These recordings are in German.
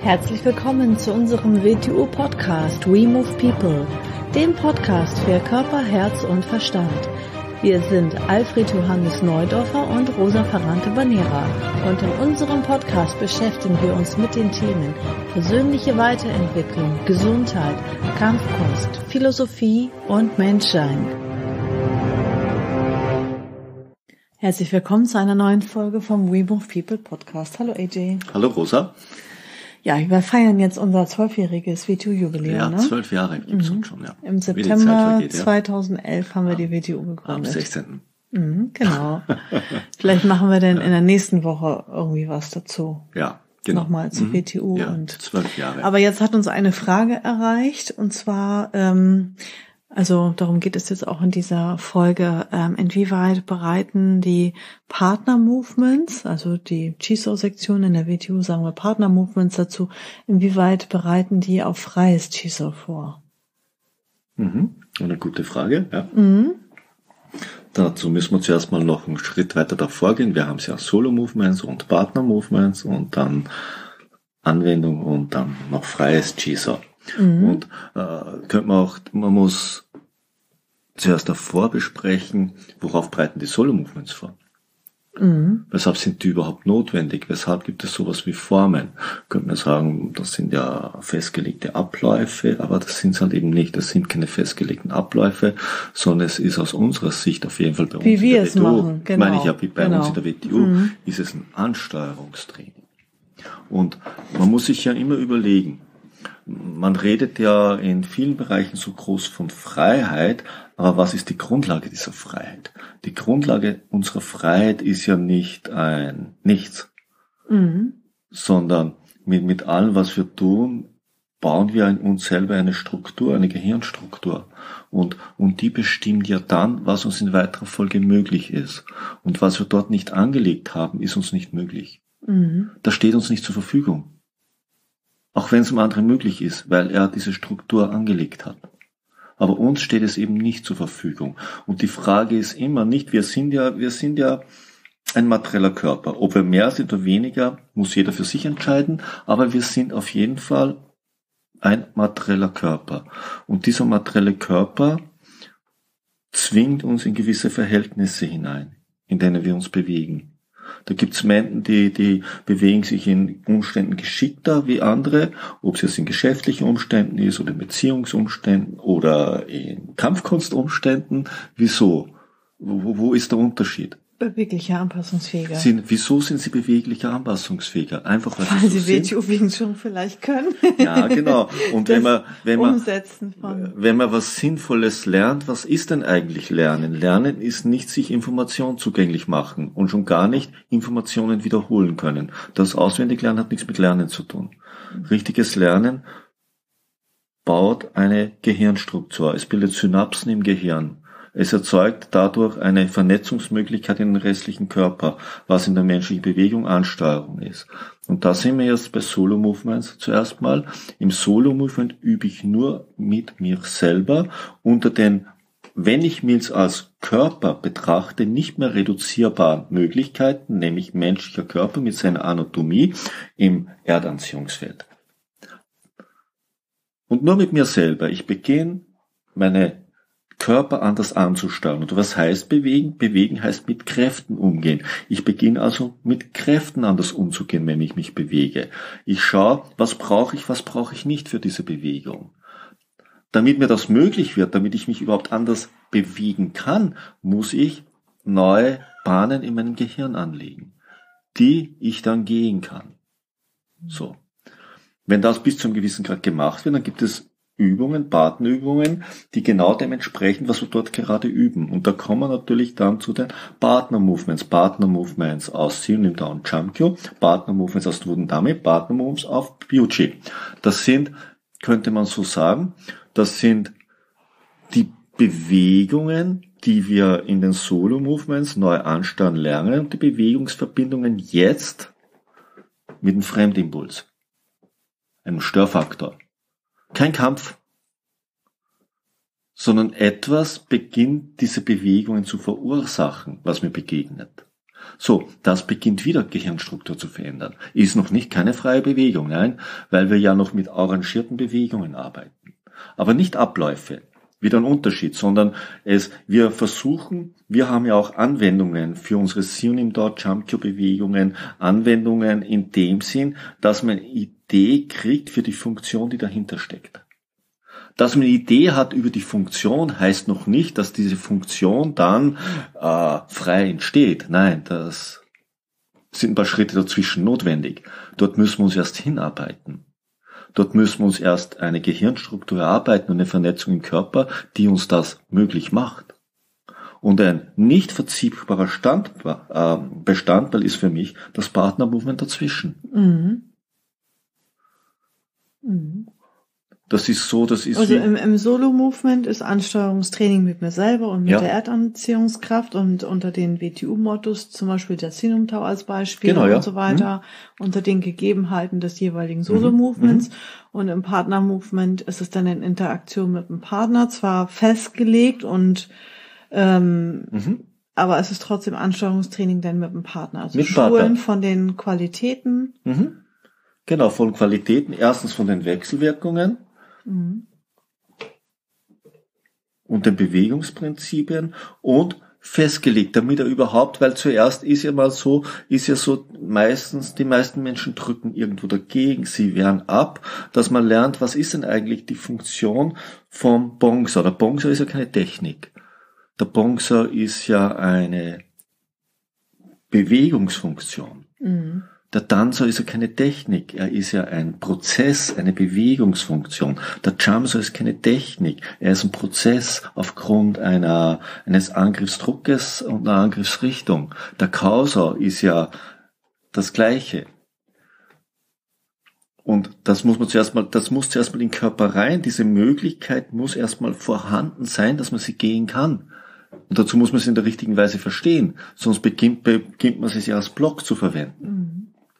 Herzlich willkommen zu unserem WTU-Podcast We Move People, dem Podcast für Körper, Herz und Verstand. Wir sind Alfred Johannes Neudorfer und Rosa Ferrante-Banera und in unserem Podcast beschäftigen wir uns mit den Themen persönliche Weiterentwicklung, Gesundheit, Kampfkunst, Philosophie und Menschsein. Herzlich willkommen zu einer neuen Folge vom We Move People Podcast. Hallo AJ. Hallo Rosa. Ja, wir feiern jetzt unser 12-jähriges WTU-Jubiläum. Ja, 12 Jahre gibt's uns schon, ja. Im September 2011 haben wir die WTU gegründet. Am 16. Genau. Vielleicht machen wir dann in der nächsten Woche irgendwie was dazu. Ja, genau. Nochmal zu WTU. Ja, und 12 Jahre. Aber jetzt hat uns eine Frage erreicht, und zwar, also darum geht es jetzt auch in dieser Folge, inwieweit bereiten die Partner-Movements, also die Chiso-Sektion in der WTU, sagen wir Partner-Movements dazu, inwieweit bereiten die auf freies Chiso vor? Eine gute Frage, ja. Dazu müssen wir zuerst mal noch einen Schritt weiter davor gehen. Wir haben ja Solo-Movements und Partner-Movements und dann Anwendung und dann noch freies Chiso. Und man muss zuerst davor besprechen, worauf bereiten die Solo-Movements vor. Weshalb sind die überhaupt notwendig? Weshalb gibt es sowas wie Formen? Könnte man sagen, das sind ja festgelegte Abläufe, aber das sind es halt eben nicht. Das sind keine festgelegten Abläufe, sondern es ist aus unserer Sicht auf jeden Fall bei uns wie in wir der es WTU, machen, genau. meine ich ja, wie bei uns in der WTU, ist es ein Ansteuerungstraining. Und man muss sich ja immer überlegen, man redet ja in vielen Bereichen so groß von Freiheit, aber was ist die Grundlage dieser Freiheit? Die Grundlage unserer Freiheit ist ja nicht ein Nichts, sondern mit allem, was wir tun, bauen wir in uns selber eine Struktur, eine Gehirnstruktur. Und die bestimmt ja dann, was uns in weiterer Folge möglich ist. Und was wir dort nicht angelegt haben, ist uns nicht möglich. Das steht uns nicht zur Verfügung. Auch wenn es einem anderen möglich ist, weil er diese Struktur angelegt hat. Aber uns steht es eben nicht zur Verfügung. Und die Frage ist immer nicht, wir sind ja ein materieller Körper. Ob wir mehr sind oder weniger, muss jeder für sich entscheiden, aber wir sind auf jeden Fall ein materieller Körper. Und dieser materielle Körper zwingt uns in gewisse Verhältnisse hinein, in denen wir uns bewegen. Da gibt's Menschen, die bewegen sich in Umständen geschickter wie andere, ob es jetzt in geschäftlichen Umständen ist oder in Beziehungsumständen oder in Kampfkunstumständen. Wieso? Wo ist der Unterschied? Beweglicher, anpassungsfähiger. Wieso sind sie beweglicher, anpassungsfähiger? Einfach weil sie so WTU schon vielleicht können. Ja, genau. Und wenn man was Sinnvolles lernt, was ist denn eigentlich Lernen? Lernen ist nicht sich Informationen zugänglich machen und schon gar nicht Informationen wiederholen können. Das Auswendiglernen hat nichts mit Lernen zu tun. Richtiges Lernen baut eine Gehirnstruktur. Es bildet Synapsen im Gehirn. Es erzeugt dadurch eine Vernetzungsmöglichkeit in den restlichen Körper, was in der menschlichen Bewegung Ansteuerung ist. Und da sind wir jetzt bei Solo-Movements zuerst mal. Im Solo-Movement übe ich nur mit mir selber unter den, wenn ich mich als Körper betrachte, nicht mehr reduzierbaren Möglichkeiten, nämlich menschlicher Körper mit seiner Anatomie im Erdanziehungsfeld. Und nur mit mir selber. Ich beginne meine Körper anders anzusteuern. Und was heißt bewegen? Bewegen heißt mit Kräften umgehen. Ich beginne also mit Kräften anders umzugehen, wenn ich mich bewege. Ich schaue, was brauche ich nicht für diese Bewegung. Damit mir das möglich wird, damit ich mich überhaupt anders bewegen kann, muss ich neue Bahnen in meinem Gehirn anlegen, die ich dann gehen kann. So. Wenn das bis zu einem gewissen Grad gemacht wird, dann gibt es Übungen, Partnerübungen, die genau dem entsprechen, was wir dort gerade üben. Und da kommen wir natürlich dann zu den Partner-Movements aus Sim Down Chamkyo, Partner-Movements aus Wudendame, Partner-Movements auf Byuchi. Das sind, könnte man so sagen, das sind die Bewegungen, die wir in den Solo-Movements neu ansteuern lernen und die Bewegungsverbindungen jetzt mit dem Fremdimpuls, einem Störfaktor. Kein Kampf, sondern etwas beginnt diese Bewegungen zu verursachen, was mir begegnet. So, das beginnt wieder Gehirnstruktur zu verändern. Ist noch nicht keine freie Bewegung, nein, weil wir ja noch mit arrangierten Bewegungen arbeiten. Aber nicht Abläufe. Wieder ein Unterschied, sondern wir haben ja auch Anwendungen für unsere Synonym-Dot-Jump-Bewegungen, Anwendungen in dem Sinn, dass man eine Idee kriegt für die Funktion, die dahinter steckt. Dass man eine Idee hat über die Funktion, heißt noch nicht, dass diese Funktion dann frei entsteht. Nein, das sind ein paar Schritte dazwischen notwendig. Dort müssen wir uns erst hinarbeiten. Dort müssen wir uns erst eine Gehirnstruktur erarbeiten und eine Vernetzung im Körper, die uns das möglich macht. Und ein nicht verziehbarer Bestandteil ist für mich das Partner-Movement dazwischen. Mhm. Mhm. Das ist also im Solo-Movement ist Ansteuerungstraining mit mir selber und mit der Erdanziehungskraft und unter den WTU-Mottos, zum Beispiel der Sinumtau als Beispiel und so weiter, unter den Gegebenheiten des jeweiligen Solo-Movements. Und im Partner-Movement ist es dann in Interaktion mit dem Partner, zwar festgelegt und aber es ist trotzdem Ansteuerungstraining dann mit dem Partner. Also mit Schulen Partner. Von den Qualitäten. Genau, von Qualitäten. Erstens von den Wechselwirkungen. Und den Bewegungsprinzipien und festgelegt, damit er überhaupt, weil zuerst ist ja meistens, die meisten Menschen drücken irgendwo dagegen, sie wehren ab, dass man lernt, was ist denn eigentlich die Funktion vom Bongsa. Der Bongsa ist ja keine Technik. Der Bongsa ist ja eine Bewegungsfunktion. Der Tanzer ist ja keine Technik, er ist ja ein Prozess, eine Bewegungsfunktion. Der Jamsa ist keine Technik, er ist ein Prozess aufgrund eines Angriffsdruckes und einer Angriffsrichtung. Der Kausa ist ja das Gleiche. Und das muss zuerst mal in den Körper rein, diese Möglichkeit muss erstmal vorhanden sein, dass man sie gehen kann. Und dazu muss man sie in der richtigen Weise verstehen, sonst beginnt man sie ja als Block zu verwenden.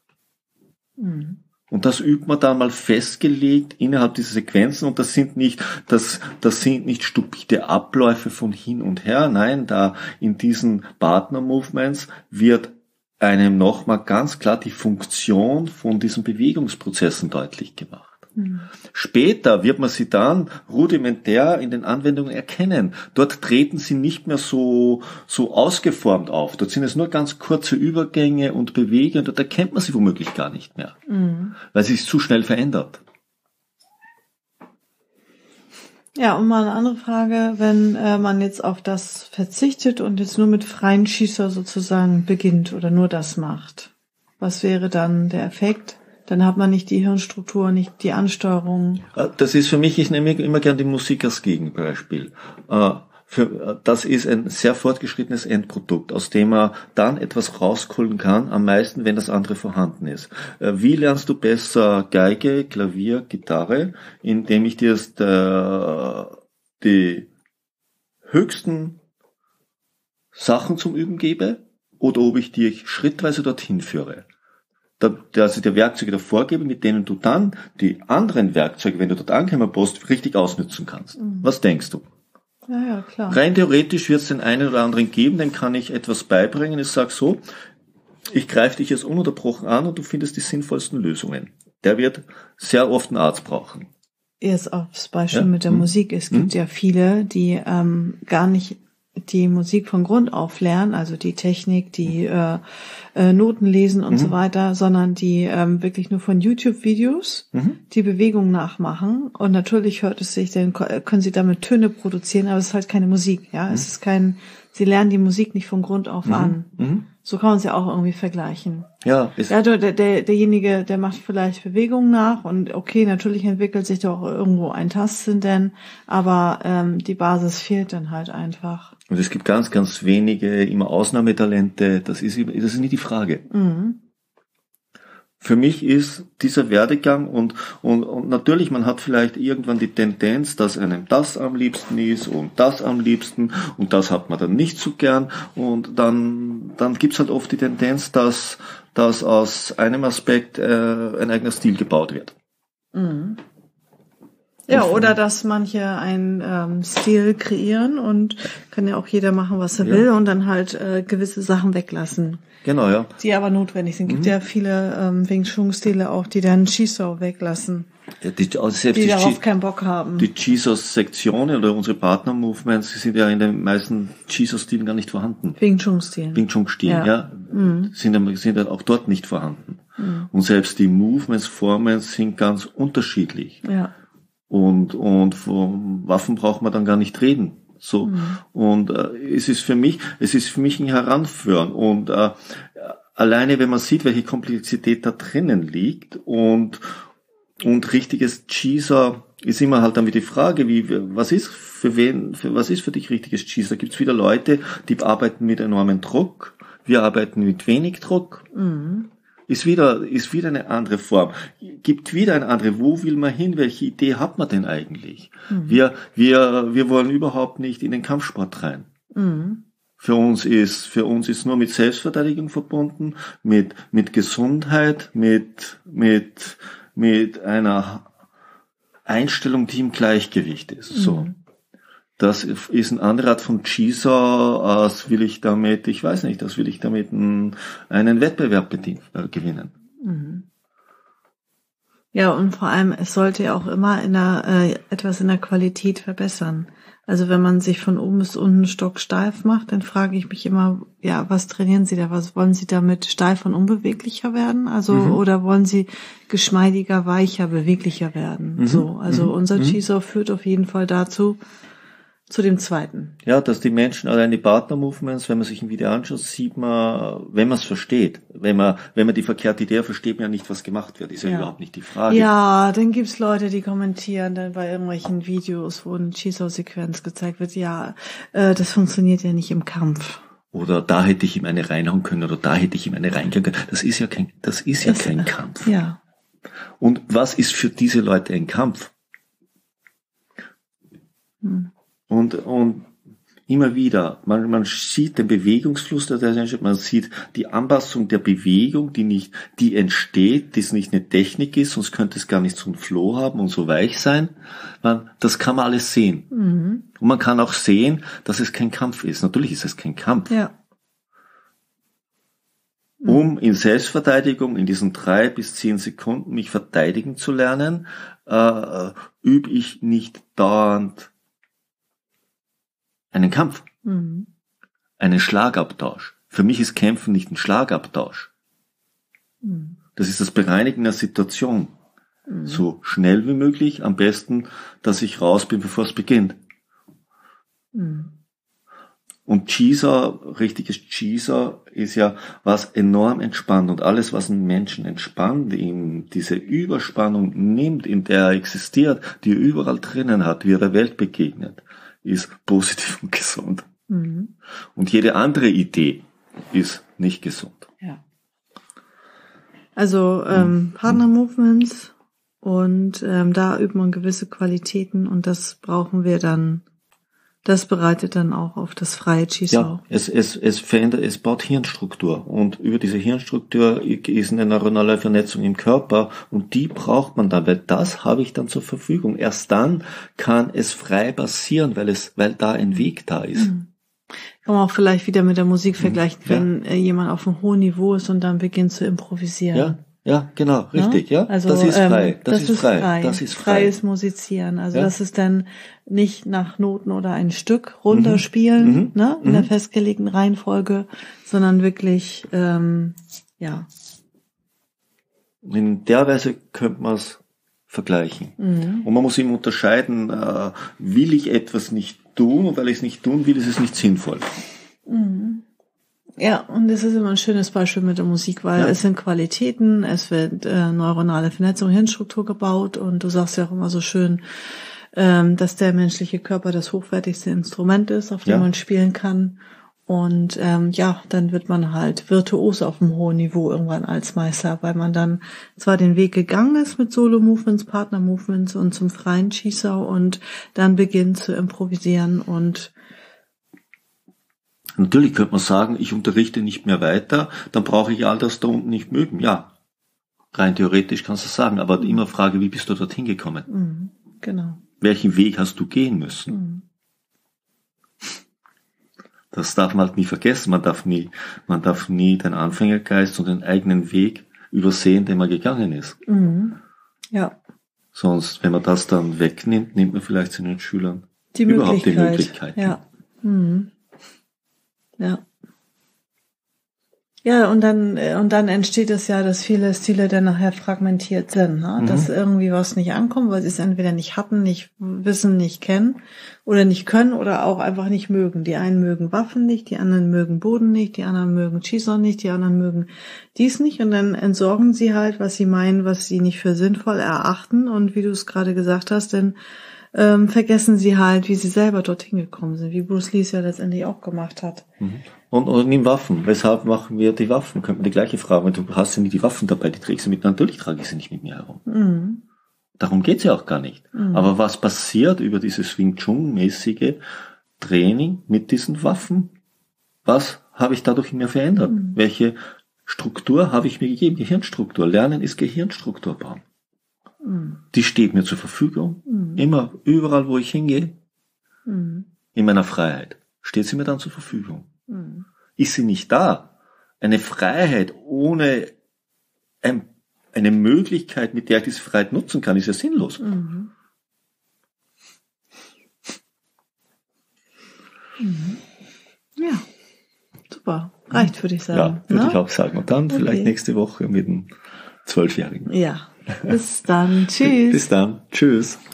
Und das übt man dann mal festgelegt innerhalb dieser Sequenzen und das sind nicht stupide Abläufe von hin und her, nein, da in diesen Partner-Movements wird einem nochmal ganz klar die Funktion von diesen Bewegungsprozessen deutlich gemacht. Später wird man sie dann rudimentär in den Anwendungen erkennen. Dort treten sie nicht mehr so ausgeformt auf. Dort sind es nur ganz kurze Übergänge und Bewegungen. Dort erkennt man sie womöglich gar nicht mehr, weil sie sich zu schnell verändert. Ja, und mal eine andere Frage, wenn man jetzt auf das verzichtet und jetzt nur mit freien Schießer sozusagen beginnt oder nur das macht. Was wäre dann der Effekt? Dann hat man nicht die Hirnstruktur, nicht die Ansteuerung. Das ist für mich, ich nehme immer gern die Musik als Gegenbeispiel. Das ist ein sehr fortgeschrittenes Endprodukt, aus dem man dann etwas rausholen kann, am meisten, wenn das andere vorhanden ist. Wie lernst du besser Geige, Klavier, Gitarre? Indem ich dir die höchsten Sachen zum Üben gebe oder ob ich dich schrittweise dorthin führe. Also die Werkzeuge davor gebe, mit denen du dann die anderen Werkzeuge, wenn du dort angekommen bist, richtig ausnutzen kannst. Was denkst du? Ja, klar. Rein theoretisch wird es den einen oder anderen geben, dem kann ich etwas beibringen. Ich sage so, ich greife dich jetzt ununterbrochen an und du findest die sinnvollsten Lösungen. Der wird sehr oft einen Arzt brauchen. Erst aufs Beispiel mit der Musik. Es gibt ja viele, die gar nicht die Musik von Grund auf lernen, also die Technik, die Noten lesen und so weiter, sondern die wirklich nur von YouTube-Videos die Bewegung nachmachen. Und natürlich hört es sich, dann können sie damit Töne produzieren, aber es ist halt keine Musik. Ja, es ist sie lernen die Musik nicht von Grund auf an. So kann man es ja auch irgendwie vergleichen. Ja, derjenige, der macht vielleicht Bewegungen nach und okay, natürlich entwickelt sich da auch irgendwo ein Tastsinn denn, aber die Basis fehlt dann halt einfach. Und es gibt ganz, ganz wenige, immer Ausnahmetalente, das ist nicht die Frage. Für mich ist dieser Werdegang und natürlich, man hat vielleicht irgendwann die Tendenz, dass einem das am liebsten ist und das am liebsten und das hat man dann nicht so gern und dann gibt's halt oft die Tendenz, dass aus einem Aspekt ein eigener Stil gebaut wird. Ja, oder dass manche einen Stil kreieren und kann ja auch jeder machen, was er will und dann halt gewisse Sachen weglassen. Genau, ja. Die aber notwendig sind. Gibt ja viele Wing Chun-Stile auch, die dann Chisao weglassen. Ja, die darauf keinen Bock haben. Die Chisao-Sektionen oder unsere Partner-Movements, die sind ja in den meisten Chisao-Stilen gar nicht vorhanden. Wing Chun-Stilen. Wing Chun-Stilen, ja. Sind ja auch dort nicht vorhanden. Und selbst die Movements, Formen sind ganz unterschiedlich. Ja. Und von Waffen braucht man dann gar nicht reden. So. Und es ist für mich ein Heranführen. Und alleine, wenn man sieht, welche Komplexität da drinnen liegt und richtiges Chisao ist immer halt dann wieder die Frage, was ist für dich richtiges Chisao? Gibt es wieder Leute, die arbeiten mit enormem Druck, wir arbeiten mit wenig Druck. Ist wieder eine andere Form. Gibt wieder eine andere. Wo will man hin? Welche Idee hat man denn eigentlich? Wir wollen überhaupt nicht in den Kampfsport rein. Für uns ist nur mit Selbstverteidigung verbunden, mit Gesundheit, mit einer Einstellung, die im Gleichgewicht ist. So. Das ist eine andere Art von Chisao, als will ich damit einen Wettbewerb gewinnen. Ja, und vor allem, es sollte ja auch immer etwas in der Qualität verbessern. Also wenn man sich von oben bis unten stocksteif macht, dann frage ich mich immer, ja, was trainieren Sie da? Was wollen Sie damit steif und unbeweglicher werden? Also, oder wollen Sie geschmeidiger, weicher, beweglicher werden? So, also unser Chisao führt auf jeden Fall dazu, zu dem zweiten. Ja, dass die Menschen, allein die Partner-Movements, wenn man sich ein Video anschaut, sieht man, wenn man es versteht. Wenn man die verkehrte Idee versteht, man ja nicht, was gemacht wird. Ist ja überhaupt nicht die Frage. Ja, dann gibt's Leute, die kommentieren dann bei irgendwelchen Videos, wo eine Chisao-Sequenz gezeigt wird. Ja, das funktioniert ja nicht im Kampf. Oder da hätte ich ihm eine reinhauen können oder da hätte ich ihm eine reinhauen können. Das ist ja kein Kampf. Ja. Und was ist für diese Leute ein Kampf? Und immer wieder, man sieht den Bewegungsfluss, man sieht die Anpassung der Bewegung, die entsteht, die nicht eine Technik ist, sonst könnte es gar nicht so einen Flow haben und so weich sein. Das kann man alles sehen. Und man kann auch sehen, dass es kein Kampf ist. Natürlich ist es kein Kampf. Ja. Um in Selbstverteidigung in diesen 3 bis 10 Sekunden mich verteidigen zu lernen, übe ich nicht dauernd einen Kampf, einen Schlagabtausch. Für mich ist Kämpfen nicht ein Schlagabtausch. Das ist das Bereinigen der Situation. So schnell wie möglich, am besten, dass ich raus bin, bevor es beginnt. Und richtiges Chisao ist ja, was enorm entspannt und alles, was einen Menschen entspannt, ihm diese Überspannung nimmt, in der er existiert, die er überall drinnen hat, wie er der Welt begegnet, ist positiv und gesund. Und jede andere Idee ist nicht gesund. Ja. Also Partner-Movements und da übt man gewisse Qualitäten und das brauchen wir dann. Das bereitet dann auch auf das freie Chisao. Ja, es verändert, es baut Hirnstruktur und über diese Hirnstruktur ist eine neuronale Vernetzung im Körper und die braucht man dann, weil das habe ich dann zur Verfügung. Erst dann kann es frei passieren, weil da ein Weg da ist. Kann man auch vielleicht wieder mit der Musik vergleichen, wenn jemand auf einem hohen Niveau ist und dann beginnt zu improvisieren. Ja, genau, richtig, ja. Also, das ist frei, das ist frei. Das ist frei. Freies Musizieren. Also das ist dann nicht nach Noten oder ein Stück runterspielen, in der festgelegten Reihenfolge, sondern wirklich, In der Weise könnte man es vergleichen. Und man muss eben unterscheiden, will ich etwas nicht tun und weil ich es nicht tun will, ist es nicht sinnvoll. Ja, und das ist immer ein schönes Beispiel mit der Musik, weil es sind Qualitäten, es wird neuronale Vernetzung, Hirnstruktur gebaut und du sagst ja auch immer so schön, dass der menschliche Körper das hochwertigste Instrument ist, auf dem man spielen kann. Und dann wird man halt virtuos auf einem hohen Niveau irgendwann als Meister, weil man dann zwar den Weg gegangen ist mit Solo-Movements, Partner-Movements und zum freien Chisao und dann beginnt zu improvisieren und natürlich könnte man sagen, ich unterrichte nicht mehr weiter, dann brauche ich all das da unten nicht mögen. Ja, rein theoretisch kannst du das sagen, aber immer Frage, wie bist du dorthin gekommen? Genau. Welchen Weg hast du gehen müssen? Das darf man halt nie vergessen. Man darf nie den Anfängergeist und den eigenen Weg übersehen, den man gegangen ist. Ja. Sonst, wenn man das dann wegnimmt, nimmt man vielleicht seinen Schülern die Möglichkeit. Ja. Ja. Ja, und dann entsteht es ja, dass viele Stile dann nachher fragmentiert sind, ne? Dass irgendwie was nicht ankommt, weil sie es entweder nicht hatten, nicht wissen, nicht kennen oder nicht können oder auch einfach nicht mögen. Die einen mögen Waffen nicht, die anderen mögen Boden nicht, die anderen mögen Qigong nicht, die anderen mögen dies nicht und dann entsorgen sie halt, was sie meinen, was sie nicht für sinnvoll erachten und wie du es gerade gesagt hast, dann vergessen sie halt, wie sie selber dorthin gekommen sind, wie Bruce Lee es ja letztendlich auch gemacht hat. Und nimm Waffen. Weshalb machen wir die Waffen? Könnte man die gleiche Frage, du hast ja nicht die Waffen dabei, die trägst du mit. Natürlich trage ich sie nicht mit mir herum. Darum geht's ja auch gar nicht. Aber was passiert über dieses Wing Chun-mäßige Training mit diesen Waffen? Was habe ich dadurch in mir verändert? Welche Struktur habe ich mir gegeben? Gehirnstruktur. Lernen ist Gehirnstruktur bauen. Die steht mir zur Verfügung. Immer, überall, wo ich hingehe. In meiner Freiheit. Steht sie mir dann zur Verfügung. Ist sie nicht da? Eine Freiheit ohne eine Möglichkeit, mit der ich diese Freiheit nutzen kann, ist ja sinnlos. Ja, super. Reicht, würde ich sagen. Ja, würde ich auch sagen. Und dann vielleicht nächste Woche mit dem 12-Jährigen. Ja. Bis dann. Tschüss. Bis dann. Tschüss.